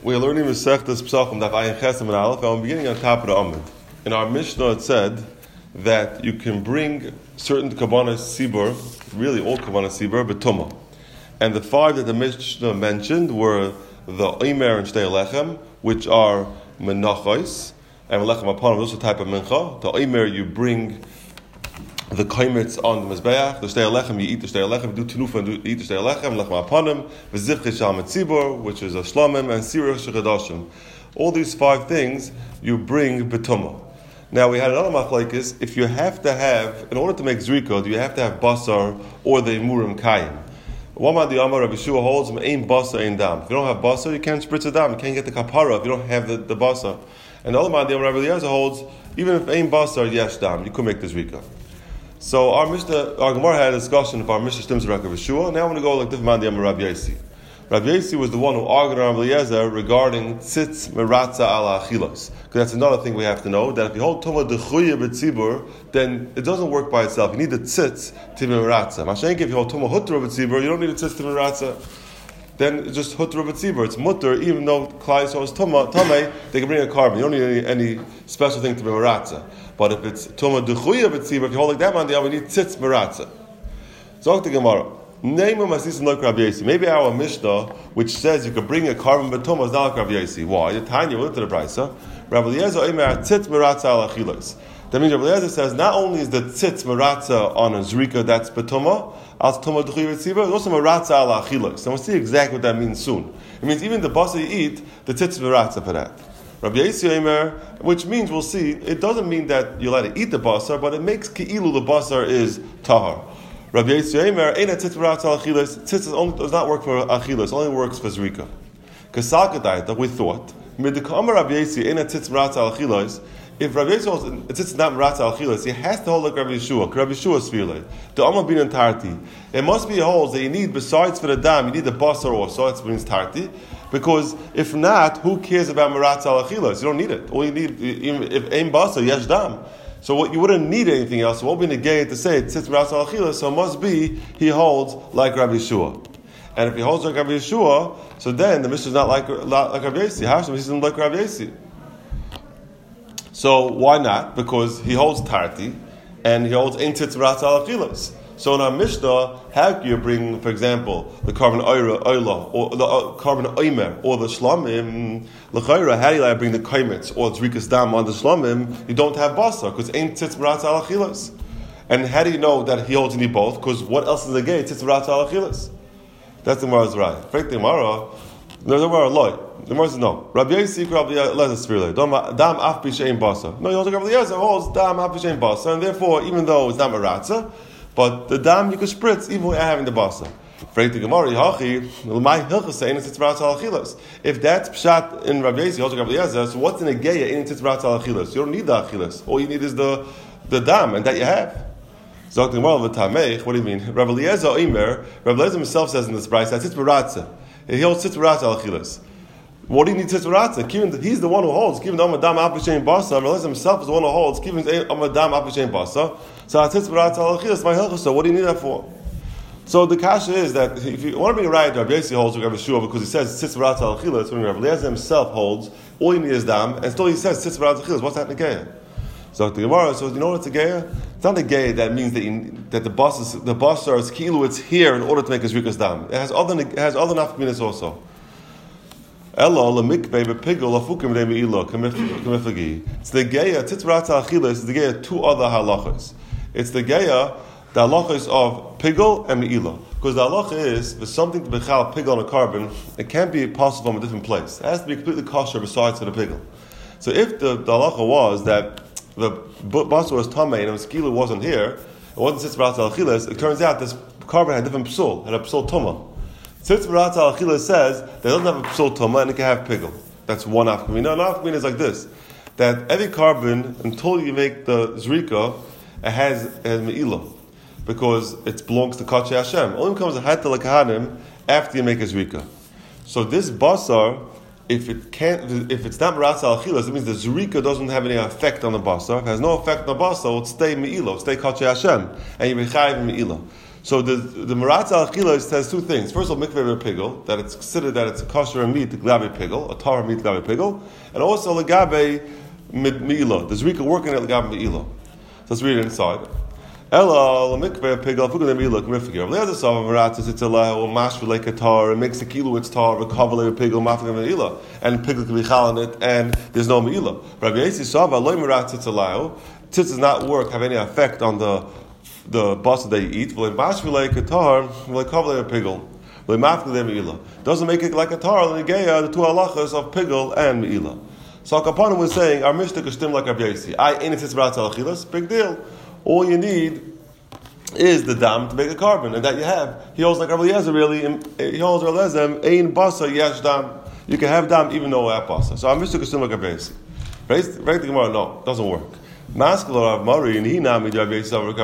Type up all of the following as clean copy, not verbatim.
We are learning Masechtas Pesachim Daf Ayin Chesem and Aleph, and we're beginning on top of the Amud. In our Mishnah, it said that you can bring certain Kabbalah Sibur, really all Kabbalah Sibur, B'tumah. And the five that the Mishnah mentioned were the Omer and Shtei Lechem, which are Menachos, and Lechem Aponim, also a type of Mincha. The Omer, you bring the kaimitz on the mizbeach. The shtei lechem, you eat the shtei lechem. You do tenufa and you eat the shtei lechem. Lechem aponim, v'zivchei shal metzibur, which is a shlamim, and sirach shechadashim. All these five things you bring betumah. Now we had another machlokes. If you have to have, in order to make zrika, do you have to have basar or the imurim kayim? One man the Amar Rabbi Yeshua holds ain basar ain dam. If you don't have basar, you can't spritz a dam. You can't get the kapara if you don't have the basar. And the other man the Amar Rabbi Eliezer holds even if ain basar yesh dam, you could make the zrika. So our Gemara had a discussion of our Mishnah stems Rabbi Yeshua. Now I'm going to go like different man the Amar Rabbi Yossi. Rabbi Yossi was the one who argued on Rabbi Eliezer regarding tzitz meratza ala achilos. Because that's another thing we have to know, that if you hold Tumah dechuya b'tzibur, then it doesn't work by itself. You need the tzitz to be meratza. Mashenk, if you hold Tumah hutra b'tzibur, you don't need a tzitz to be meratza. Then it's just hutra b'tzibur. It's mutter, even though Klai Yisrael is tamei, they can bring a carbon. You don't need any special thing to be meratza. But if it's Tumah Dechuya B'tzibur, if you hold like that man, we need Tzitz Meratza. Zok the Gemara. Maybe our Mishnah, which says you could bring a carbon but Tumah, is not like Rabbi Yossi. Why? The Tanya went to the Brisa. Rabbi Eliezer Omer Tzitz Meratza al Achilas. That means Rabbi Eliezer says not only is the Tzitz Meratza on a Zrika that's B'tumah, as Tumah Dechuya B'tzibur, it's also Meratza al Achilas. And we'll see exactly what that means soon. It means even the basa you eat, the Tzitz Meratza for that. Rabbi Yossi Omer, which means, we'll see, it doesn't mean that you're allowed to eat the basar, but it makes ki'ilu the basar is tahar. Rabbi Yossi Omer, ain't a tzitz meratza achilas. Tzitz does not work for achilas, only works for zrika. Kasakadaita, we thought, midikama Rabbi Yossi, ain't a tzitz meratza achilas. If Rabbi Yossi holds a tzitz not meratza achilas, he has to hold like Rabbi Yeshua. Rabbi Yeshua is sfirle. The Amma bin entirety. It must be a holds that you need, besides for the dam, you need the basar also, it means tarti. Because if not, who cares about meratza al achilas? You don't need it. All you need, if ain basar, yesh dam. So what you wouldn't need anything else. So what would be negay to say it's meratza al achilas? So it must be he holds like Rabbi Yeshua. And if he holds like Rabbi Yeshua, so then the Mishnah is not like Rabbi Yossi. How should he like Rabbi Yossi? So why not? Because he holds tarti and he holds ein tzitz meratza al achilas. So in our Mishnah, how can you bring, for example, the carbon oila, or the carbon oimer, or the shlamim? L'chayra, how do you bring the kaimitz or the zrikas dam on the shlamim? You don't have basar, because ain't tzitz meratza al achilas. And how do you know that he holds in both? Because what else is the gay? Tzitz meratza al achilas. That's the Gemara's right. In fact, the Gemara, there's a Gemara loy. The Gemara says no. Rabbi Yossi, Rabbi Eliezer spirle. Dam af b'shein basar. No, he holds like Rabbi Eliezer holds dam af b'shein basar, and therefore, even though it's not meratza, but the dam you can spritz even without having the basa. If that's pshat in Rabbi Yossi, also Rabbi Eliezer, so what's in a geya in tzitz al achilas? You don't need the achilas. All you need is the dam, and that you have. What do you mean? Rabbi Eliezer Omer, Rabbi Eliezer himself says in this price that tzitz meratza. He holds tzitz meratza al achilas. What do you need tzitz meratza? He's the one who holds. Given the amadam apashein basa, Rabbi Eliezer himself is the one who holds. Given the amadam apashein basa. So tzitz meratza al achilas my hilchos. So what do you need that for? So the kasha is that if you want to bring a riot, Rabbi Yossi holds with Rabbi Yeshua because he says tzitz meratza al achilas. When Rabbi Eliezer himself holds, all you need is dam, and still he says tzitz meratza al achilas. What's that negaya? So the Gemara, so you know what's a geya? It's not a geya that means that the basar is kilu. It's here in order to make his rikas dam. It has other nafkaminas also. Elo lemikbei bepigol afukim de'meilo kamifagi. It's the geya tzitz meratza achilas. It's the geya two other halachas. It's the geya the halachas of pigol and meilo. Because the halacha is for something to bechal pigol on a carbon, it can't be possible from a different place. It has to be completely kosher besides for the pigol. So if the halacha was that the basar was tamei and the skilu wasn't here, it wasn't tzitz meratza achilas, it turns out this carbon had different psul, had a psul tumah. Tzitz meratza achilas says that it doesn't have a psul tumah and it can have pigul. That's one afkamina. Another afkamina is like this: that every carbon, until you make the zrika, it has me'ilah, because it belongs to Kachei Hashem. Only becomes a hatel lekahanim after you make a zrika. So this basar, if it's not meratza al achilas, it means the zrika doesn't have any effect on the basar. If it has no effect on the basar, it'll stay me'ilah, it'll stay Kachei Hashem, and you mechayiv me'ilah. So the Maratz al Achila says two things. First of all, mikveh pigel, that it's considered that it's a kosher meat, the glabe pigel, a tar meat glabe pigel, and also legabe me'ilah. There's Rika working at legabe me'ilah. So let's read it inside. Ella mikveh pigel fugu the me'ilah k'mifigir. Le'ad the sav Maratz it's a lahu mashveh like a tar, it makes a kilo it's tar, recover like a pigel, mafig me'ilah, and pigel can be chal in it, and there's no me'ilah. Rabbi Yossi sav loy Maratz it's a lahu. Tzitz does not have any effect on the basa that you eat. Doesn't make it like a tar. The two halachas of pigel and me'ilah. So Kapanim was saying our mishnah kashtim like Rabbi Yossi. I ain't it Maratz al Achilas. Big deal. All you need is the dam to make a carbon, and that you have. He holds like Rabbi Eliezer really. He holds Rabbi Eliezer ein basa yesh dam. You can have dam even though you have basa. So our mishnah kashtim like Rabbi Yossi. Right the Gemara, no, doesn't work. Maskalo of Mari and he nami Rabbi Yossi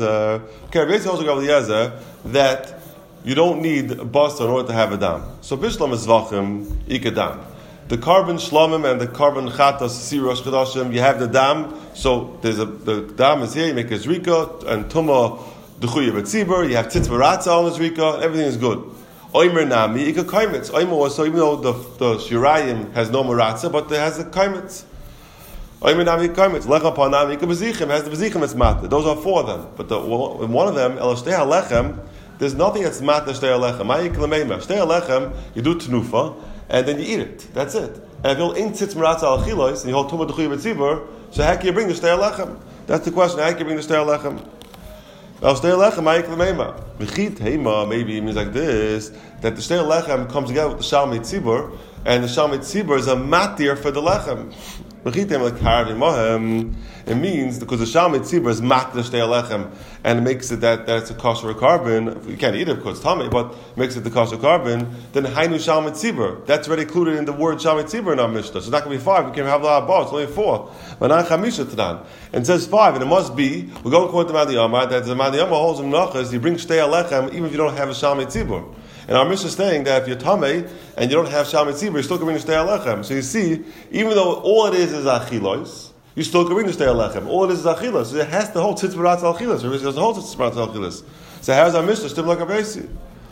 also Rabbi Eliezer that you don't need basa in order to have a dam. So bishlam is zvachim ikadam. The carbon shlamim and the carbon chatas sirosh chadashim. You have the dam. So the dam is here. You make a zrika and tuma dechuya betzibur. You have tzitz maratza on the zrika. Everything is good. Oimer nami ikakaimitz. Oimer also even though the shirayim has no maratza, but it has a kaimitz. Oimer nami ikakaimitz. Lecha panami ikabezichim has the bezichim it's mat. Those are four of them. But one of them elashtei halechem. There's nothing that's mat shtei halechem. Ma'ik lemeima shtei halechem. You do tenufa. And then you eat it. That's it. And if you hold in tzitz maratza al chilos and you hold tumah dechuya betzibur, so how can you bring the shtei lechem? That's the question. How can you bring the shtei lechem? Well, shtei lechem ma'ik l'meima. V'chit heima maybe it means like this that the shtei lechem comes together with the shalmei tzibur, and the shalmei tzibur is a matir for the lechem. V'chit heima like harvi mohem. It means because the shalmei tzibur is matir shtei lechem, and it makes it that it's a kosher carbon. You can't eat it because it's tummy, but it makes it the kosher carbon. Then hainu shalmei tzibur. That's already included in the word shalmei tzibur in our mishnah. So it's not going to be 5. We can't have a lot of bars. It's only 4. Manan chamisha tanan. And it says 5, and it must be. We're going to quote the Madi Yama that the Madi Yama holds in menachas. You bring shtei lechem even if you don't have a shalmei tzibur. And our mishnah is saying that if you're tamei and you don't have shalmei tzibur, you still can bring the shtei lechem. So you see, even though all it is achilos, you still can bring the shtei lechem. All it is achilas. So it has to hold tzitz maratz al chilas. It doesn't hold tzitz maratz al chilas. So how's our mishnah stim like Rabbi Yossi?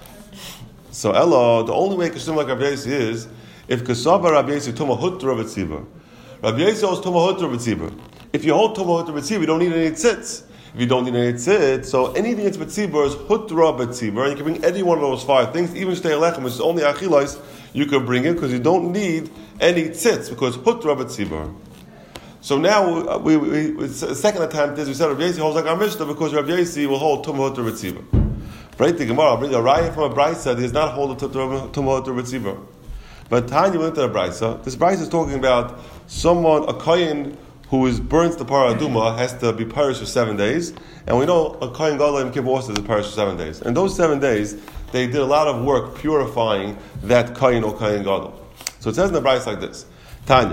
So Ella, the only way it can stim like Rabbi Yossi is if kasaba Rabbi Yossi tuma hutra b'tzibur. Rabbi Yossi holds tuma hutra b'tzibur. If you hold tuma hutra b'tzibur, you don't need any tzitz. If you don't need any tzitz, so anything that's b'tzibur is hutra b'tzibur, and you can bring any one of those 5 things, even shtei lechem, which is only achilas, you can bring it because you don't need any tzitz because hutra b'tzibur. So now, the second attempt is we said Rabbi Yossi holds like our Mishnah because Rabbi Yossi will hold Tumah Hutra B'tzibur. Right? The Gemara, I'll bring a raya from a Brisa that he does not hold Tumah Hutra B'tzibur. But Tanya went to the Brisa. This Brisa is talking about someone, a Kohen who burns the Parah Aduma has to be perished for 7 days. And we know a Kohen Gadol and Kippur also is perished for 7 days. And those 7 days, they did a lot of work purifying that Kohen or Kohen Gadol. So it says in the Brisa like this. Tanya.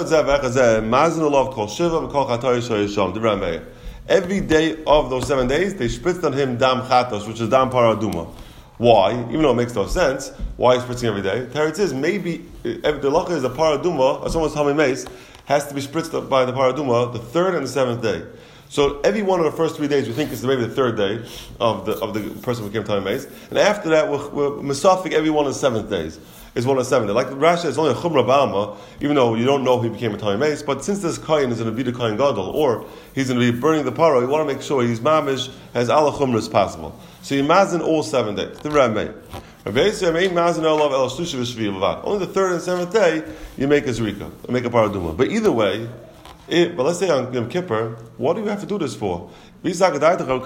Every day of those 7 days, they spritzed on him dam chatos, which is dam paraduma. Why? Even though it makes no sense, why is spritzing every day? Teretz is maybe if the lacha is a paraduma, or someone's tummy mace, has to be spritzed by the paraduma the 3rd and the 7th day. So every one of the first 3 days we think is maybe the 3rd day of the person who became tummy mace, and after that we're misafik every one of the 7th days. Is one of 7 days. Like the Rashi, it's only a chumrah b'alma, even though you don't know he became a tummy mace. But since this kohen is going to be the kohen gadol, or he's going to be burning the parah, you want to make sure he's mamish as ala chumrah as possible. So you mazin all 7 days. The Rameh. Only the 3rd and 7th day you make a zrika, make a paraduma. But either way, but let's say on Yom Kippur, what do you have to do this for? If Tumah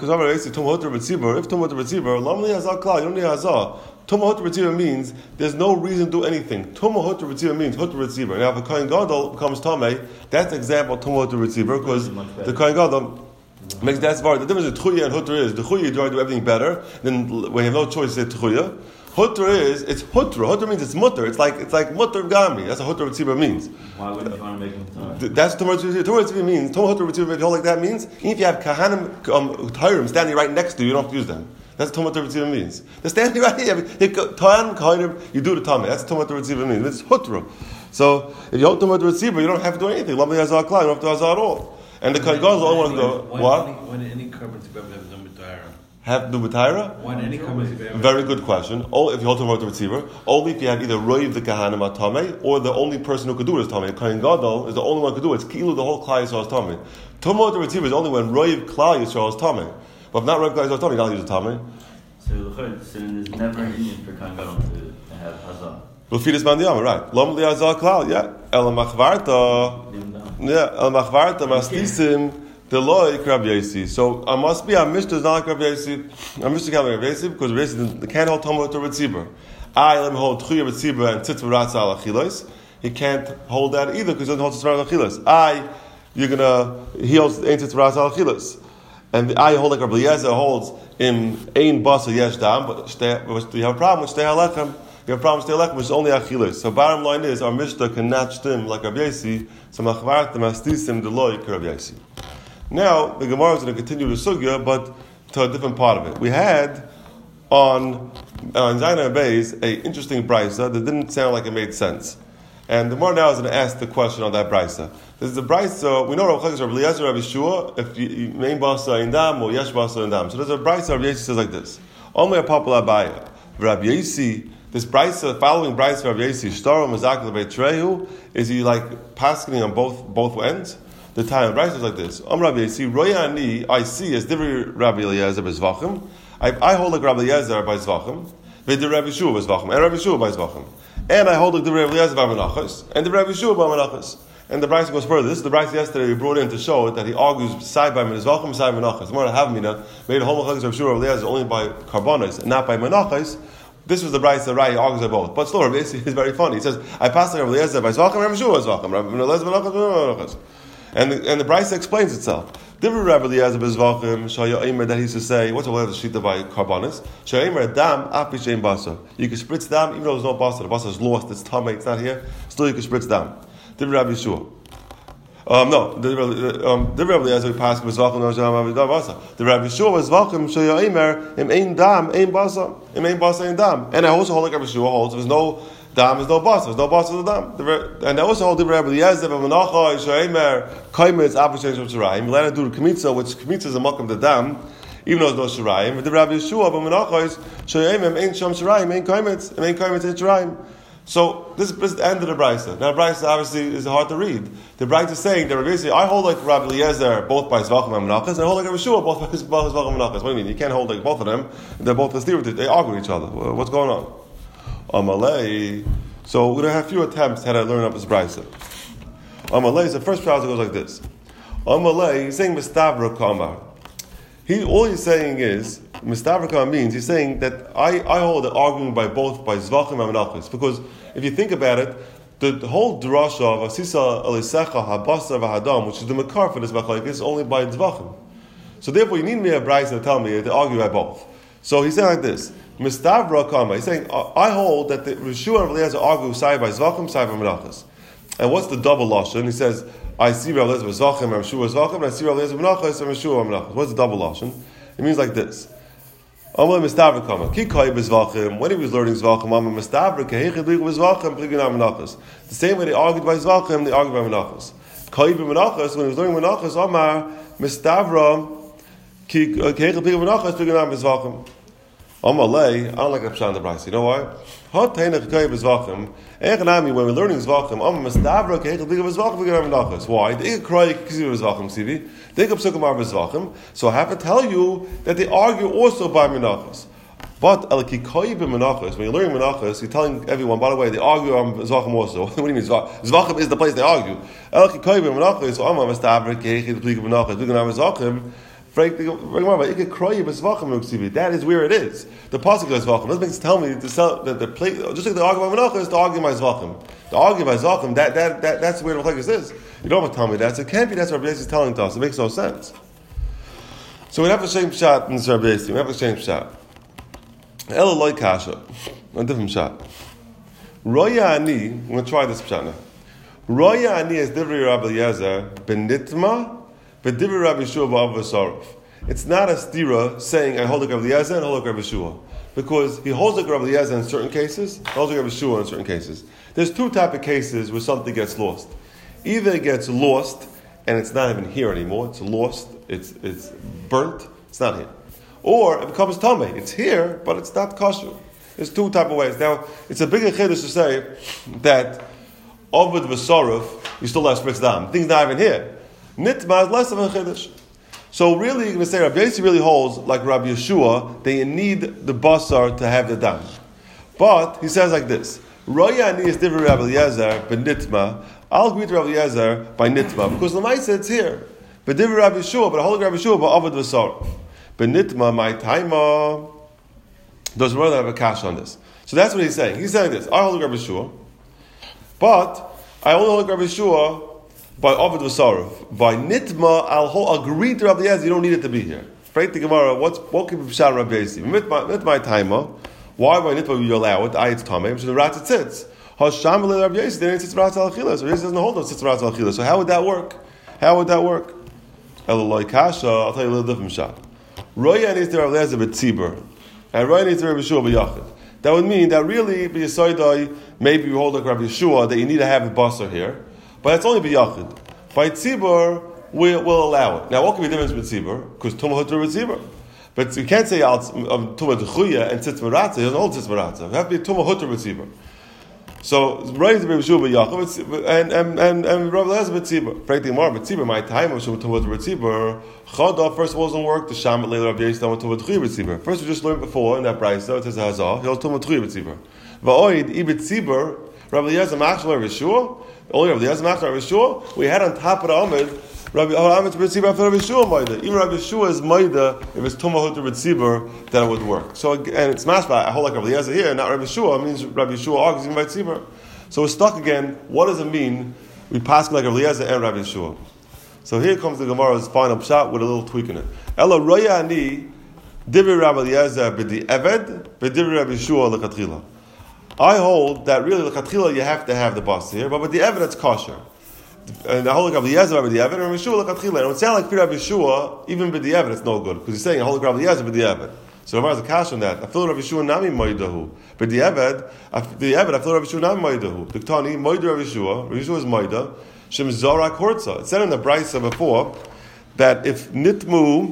Hutra B'tzibur means there's no reason to do anything. Tumah Hutra B'tzibur means Hutra B'tzibur. Now if a Kohen Gadol becomes Tameh, that's example of Tumah Hutra B'tzibur because the Kohen Gadol makes that far. The difference between Tchuya and Hutra is the Tchuya you try to do everything better. Then we have no choice to say Tchuya. Hutra is it's Hutra. Hutra means it's mutter. It's like mutter gami. That's what Hutra B'tzibur means. Why wouldn't you want to make him Tameh? That's Tumah Hutra B'tzibur means. Tumah Hutra B'tzibur like that means even if you have Kahanim Tayrim standing right next to you, you don't have to use them. That's what Tumah Hutra means. They're standing right here. You do the Tameh. That's what Tumah Hutra means. It's Hutra. So if you hold Tumah Hutra, you don't have to do anything. Lamli Hazar Klal, you don't have to do Hazar at all. And the Kohen Gadol only want to go. What? When any carbon to have number to have to do with Tyra? Why any Karban? Very good question. Only if you hold to the receiver, only if you have either Roiv the Kahanim Atame, or the only person who could do it is Tame. Kohen Gadol is the only one who could do it. It's Kilu, the whole Klal Yisrael is Tame. Tumah the receiver is only when Roiv Klal Yisrael is Tame. But if not Roiv Klal Yisrael is Tame, you don't use a Tame. So there's never an Indian for Kohen Gadol to have Hazah. Lufidus Mandiyama, right. Lom li Hazah Klal, yeah. El Machvarta. Yeah, El Machvarta Mastisim. The law is Rabbi Yossi. So I must be, our Mishnah is not like Rabbi Yossi. Our Mishnah can't be Rabbi Yossi because Rabbi Yossi can't hold Talmud to Ritzibur. I let him hold Tchuya Ritzibur and Tzitz V'ratza al Achilos. He can't hold that either because he doesn't hold Tzitz V'ratza al Achilos. He holds Ein Tzitz V'ratza al Achilos. And I hold like Rabbi Eliezer holds in Ein Basa Yesh Dam, but you have a problem with Shtei HaLechem. You have a problem with Shtei HaLechem, which is only Achilos. So bottom line is, our Mishnah cannot stim like Rabbi Yossi, so Machvarta Mastisim the law Rabbi Yossi. Now, the Gemara is going to continue the sugya, but to a different part of it. We had on Zayin Beis an interesting brisa that didn't sound like it made sense. And the Gemara now is going to ask the question on that brisa. This is the brisa, we know Rav Chagis, Rav Eliezer, Rav Yeshua, if you main basa in dam or yesh basa in dam. So there's a brisa, Rav Yossi says like this. Only a popular abaya. Rav Yossi, this brisa, following brisa Rav Yossi, Shtaru Mazakal Beitrehu, is he like passing on both ends? The time of Bryce is like this. Rabbi Yossi, Royani, I see as Divri Rabbi Eliezer by Zvachim. I hold like Rabbi Eliezer by Zvachim. V'di Rabbi Yeshua by Zvachim. And Rabbi Yeshua by Zvachim. And I hold like Divri Rabbi Eliezer by Menachos. And the Rabbi Yeshua by Menachos. And the Bryce goes further. This is the Bryce yesterday we brought in to show it that he argues side by Zvachim, side by Menachos. The more I have Mina made a whole Chagis Rabbi Yeshua Rabbi Eliezer only by Karbonos and not by Menachos. This was the Bryce that right, he argues by both. But still, Rabbi Yossi is very funny. He says, I passed like Rabbi Eliezer by Zvachim, Rabbi Yeshua by Zvachim. Rabbi Eliezer by Menachos. And the Brisa explains itself. Different Rabbi Eliezer bezvachim shaya aimer that he used to say. What's the word of the shita by karbanis? Shaya aimer dam api shein basa. You can spritz dam even though there's no basa. The basa is lost. It's tummy. It's not here. Still you can spritz dam. Different Rabbi Yeshua. Different Rabbi Eliezer passed bezvachim no shaya basa. The Rabbi Yeshua bezvachim shaya aimer im ein dam ein basa im ein basa ein dam. And I also hold like Rabbi Yeshua holds. There's no dam, there's no basa. There's no basa of the dam. And I also hold different Rabbi Eliezer but Menacha shaya aimer kaimitz api shein shiraim. You let her do the kmitza, which kmitza is a makam the dam. Even though there's no shiraim, but the Rabbi Yeshua but Menacha is shaya aimer ein sham shiraim ein kaimitz ein shiraim. So this is the end of the Brisa. Now Brisa obviously is hard to read. The Brisa is saying that basically I hold like Rabbi Eliezer both by Zvachim and Menachos, and I hold like Rabbi Yeshua both by Zvachim and Menachos. What do you mean? You can't hold like both of them. They're both mysterious. They argue with each other. What's going on? Amalei. So we're going to have a few attempts how to learn up this Brisa. Amalei. So the first browser goes like this. Amalei. He's saying Mistavra Kamar. All he's saying is, Mistavrika means, he's saying that I hold the argument by both, by Zvachim and Menachos. Because if you think about it, the whole drasha of Asisa Elisecha Habasa V'Hadam, which is the makar for this machlokes, is only by Zvachim. So therefore you need me a brayso to tell me to argue by both. So he's saying like this, Mistavra Kama, he's saying, I hold that the Rishua and Eliezer argue side by Zvachim, side by Menachos. And what's the double lashon? He says, I see Rabbi Eliezer Zvachim and Rishua Zvachim, and I see Rabbi Eliezer Menachos and Rishua Menachos. What's the double lashon? It means like this. When he was learning Zvachim, the same way they argued by Zvachim, they argued by Menachos. When he was learning Menachos, Amar Mistavra Amalei, I don't like a pshat in the Brisa. You know why? When we're learning Zvachim, why? So I have to tell you that they argue also by Menachos. But when you're learning Menachos, you're telling everyone, by the way, they argue on Zvachim also. What do you mean? Zvachim is the place they argue. That is where it is. The pasuk is Zvachim. That makes tell me to sell that the place, just like the argument by Menachos, the argument by Zvachim. The argument by Zvachim, that's where the machlokes is. You don't have to tell me that. So it can't be that's what Rabbi Yossi is telling to us. It makes no sense. So we have the same shot in Rabbi Yossi. We have the same shot. Ela loy kasha, a different shot. Roya ani. I'm going to try this shot now. Roya ani is Divrei Rabbi Eliezer ben Nitma. But Divri Rabbi Yeshua b'Av V'Sarov. It's not a stira saying I hold like Rabbi Eliezer and hold like Rabbi Yeshua, because he holds like Rabbi Eliezer in certain cases, holds like Rabbi Yeshua in certain cases. There's two types of cases where something gets lost. Either it gets lost and it's not even here anymore. It's lost. It's burnt. It's not here. or it becomes tamei. It's here, but it's not kosher. There's two type of ways. Now, it's a bigger chiddush to say that Ovid v'sorov, you still have spritz dam. Things not even here. Nitma is less of a chiddush. So really, you're going to say Rabbi Yossi really holds like Rabbi Yeshua that you need the basar to have the dam. But he says like this: Roya ani is different Rabbi Eliezer benitma. I'll agree to Rabbi Eliezer by nitma because the Maisa it's here. But different Rabbi Yeshua, but I hold Rabbi Yeshua by Ovid v'sorov. Benitma my taima. Does Rabbi have a cash on this? So that's what he's saying. He's saying this: I hold Rabbi Yeshua, but I only hold Rabbi Yeshua by Ovid v'sorov. By Nitma, I'll agree to Rabbi Eliezer. You don't need it to be here. Straight to Gemara. What can be pshat Rabbi Yossi? Nitma taima. Why by Nitma you allow it? It's tamei, which is the ratz tzitz. Hasham le Rabbi Yossi. Then it's ratz al achila. So Rabbi Yossi doesn't hold on tzitz ratz al achila. So how would that work? Eloloi kasha. I'll tell you a little different shot. Roya needs to Rabbi Eliezer b'tzibur, and Roya needs to Rabbi Yeshua b'yachid. That would mean that really b'yisoidai maybe you hold like Rabbi Yeshua that you need to have a basar here. But it's only b'yachid. By tzibur, we'll allow it. Now, what can be the difference with tzibur? Because tumah hutra with tzibur. But you can't say tumah dechuya and tzitz meratza. He doesn't hold tzitz meratza. It has to be tumah hutra with tzibur. So, right to be Yeshua b'yachid, and Rabbi Eliezer b'tzibur. Frankly, more b'tzibur, my time of tumah hutra with tzibur. Chada, first of all, doesn't work. The sham leil Rabbi Yossi don't tumah dechuya with tzibur. First, we just learned before in that brayso, it says hazah. He holds tumah dechuya with tzibur. Va'oid ibit tzibur. Rabbi Eliezer machshel Rabbi Yeshua. Only Rabbi Eliezer machshel Rabbi Yeshua. We had on top of the Amid Rabbi Ahmed B'tzibur after Rabbi Yeshua Maida. Even Rabbi Yeshua is Maida if it's Tumah Hutter B'tzibur, then it would work. So and it's mashba. I hold like Rabbi Eliezer here, not Rabbi Yeshua. It means Rabbi Yeshua argues even by Tzibur. So we're stuck again. What does it mean? We pass like Rabbi Eliezer and Rabbi Yeshua. So here comes the Gemara's final pshat with a little tweak in it. Ela Roya ani Dibir Rabbi Eliezer b'di Eved b'Dibir Rabbi Yeshua l'Chatchila. I hold that really l'Chatchila you have to have the bus here, but with the Eved it's kosher. And I hold like Rabbi Eliezer b'di Eved and Rabbi Yeshua l'Chatchila. And it would sound like Rabbi Yeshua even b'di Eved it's no good because he's saying I hold like Rabbi Eliezer b'di Eved. So Rabbi has a cash on that. I feel Rabbi Yeshua nami moidahu. B'di Eved, I feel Rabbi Yeshua nami moidahu. Diktani moida Rabbi Yeshua. Rabbi Yeshua is moida. Shem Zorak Hortza. It said in the Brisa before that if it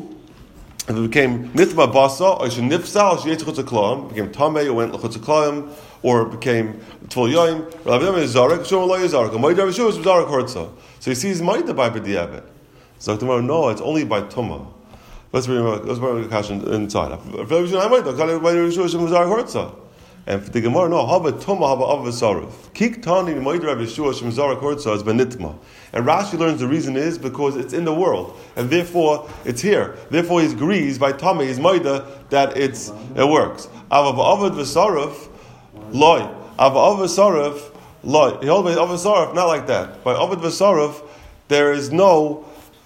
became Nitma Basa, or she nifsa, or she ate chutz klam, became Tamei, or went chutz klam, or became Tvul Yoim, Rabbi Yom is Zarek, Shom Lo is Zarek, Moed Rabbi Yeshua is Zarek Hortza. So he sees Moed by B'diavad. So tomorrow, no, it's only by Tumah. Let's bring a question inside. Rabbi Yeshua is Zarek Hortza. And for the Gemara, no, haba tumah, haba avasaruv. Kik tani moed Rabbi Yeshua shem zarak hortza is benitma. And Rashi learns the reason is because it's in the world, and therefore it's here. Therefore, he agrees by Tami, his moida, that it works. Ava avad v'saruv loy. Ava avasaruv loy. He holds by avasaruv not like that. By avad v'saruv, there's no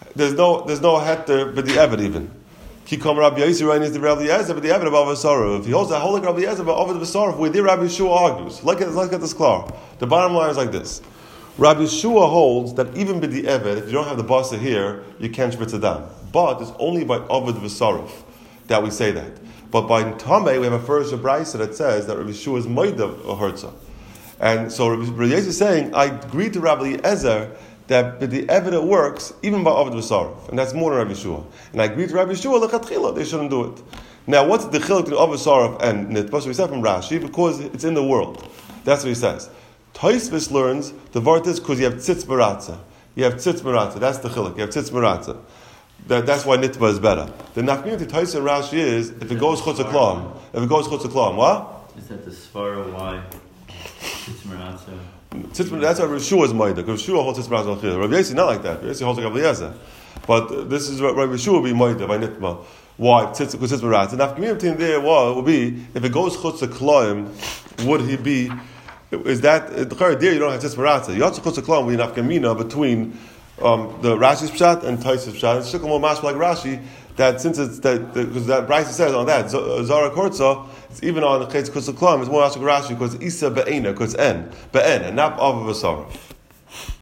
heter but the evid even. Kikom Rabbi Yossi Ryan is the Rabbi Eliezer, but the Eved above Asarov. If he holds that whole like Rabbi Eliezer, but over the Asarov, where the Rabbi Yeshua argues. Let's get this clear. The bottom line is like this: Rabbi Yeshua holds that even by the Eved, if you don't have the basa here, you can't shvitz down. But it's only by Oved V'Sarov that we say that. But by Tamei, we have a first brayso that says that Rabbi Yeshua is Moida Hertza. And so Rabbi Yossi is saying, I agree to Rabbi Eliezer that the evidence works even by Oved V'Sarov, and that's more than Rabbi Yeshua. And I agree to Rabbi Yeshua l'chatchila they shouldn't do it. Now, what's the chiluk between Oved V'Sarov and Nitba? So we said from Rashi because it's in the world. That's what he says. Tosfos learns the vart is because you have tzitz meratza. You have tzitz meratza. That's the chiluk. You have tzitz meratza. That's why Nitba is better. The nafkamim to Tosfos and Rashi is if it goes chutz klam. If it goes chutz klam, what? Is that the svara why tzitz meratza? That's why Rabbi Yeshua is Maida, because Yeshua holds Tzitz Meratza L'Chila. Rabbi Yossi not like that. Rabbi Yossi holds like Rabbi Eliezer. But this is what Rabbi Yeshua will be Maida by Nitma. Why? Because Tzitz Meratza. And the community there will be, if it goes Chutz K'layim, would he be, is that, the Chari there you don't have Tzitz Meratza. You have Chutz K'layim with Nafkamina between the Rashi's Pshat and Tosfos Pshat. It's Shikam Mash like Rashi, that since it's that, because that Brisa says on that, Zara Kortza, it's even on the Chetz Kusel Klam, it's more Rashi because Isa Be'ena, because Be'en, and not Av V'Sarov.